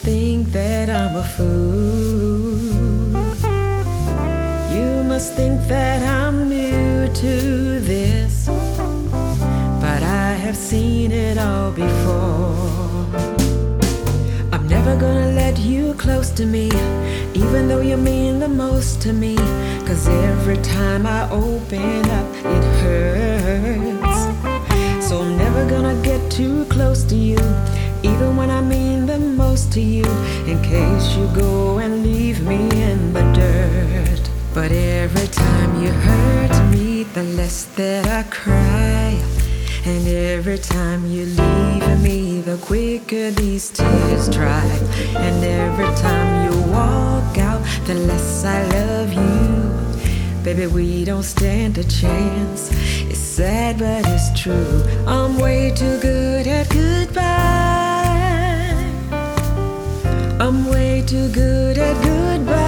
think that I'm a fool. You must think that I'm new to this, but I have seen it all before. I'm never gonna let you close to me, even though you mean the most to me. 'Cause every time I open up, it hurts. So I'm never gonna get too close to you, even when I mean the most to you, in case you go and leave me in the dirt. But every time you hurt me, the less that I cry. And every time you leave me, the quicker these tears dry. And every time you walk out, the less I love you. Baby, we don't stand a chance. It's sad, but it's true. I'm way too good at goodbye. I'm way too good at goodbye.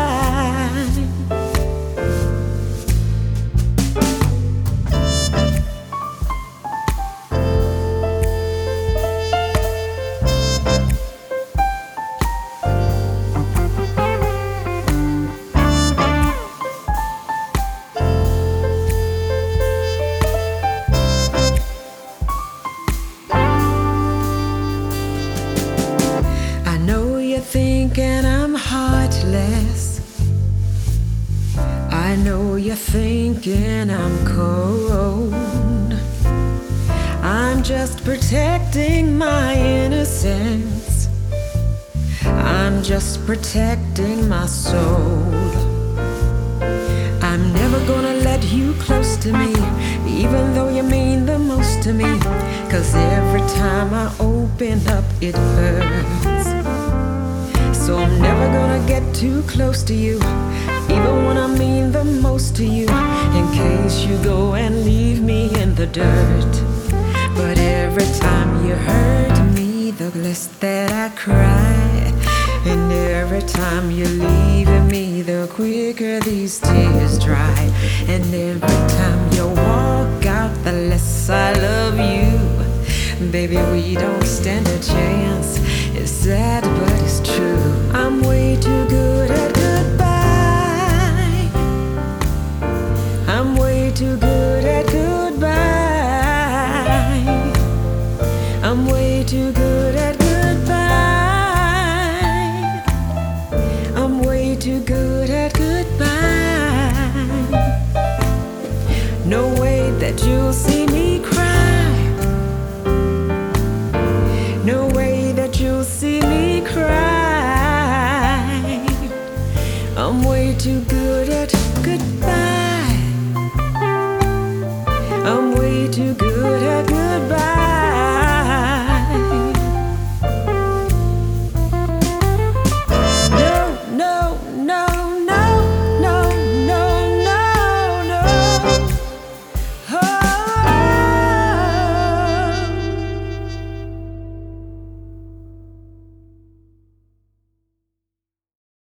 Thinking I'm heartless. I know you're thinking I'm cold. I'm just protecting my innocence. I'm just protecting my soul. I'm never gonna let you close to me, even though you mean the most to me. 'Cause every time I open up, it hurts. So I'm never gonna get too close to you, even when I mean the most to you, in case you go and leave me in the dirt. But every time you hurt me, the less that I cry. And every time you leave me, the quicker these tears dry. And every time you walk out, the less I love you. Baby, we don't stand a chance. It's sad, but it's true. I'm way too good at goodbye. I'm way too good at goodbye. I'm way too good at goodbye. I'm way too good at goodbye. No way that you'll see me cry. No way that you'll see me cry. I'm way too good at goodbye. I'm way too good at goodbye.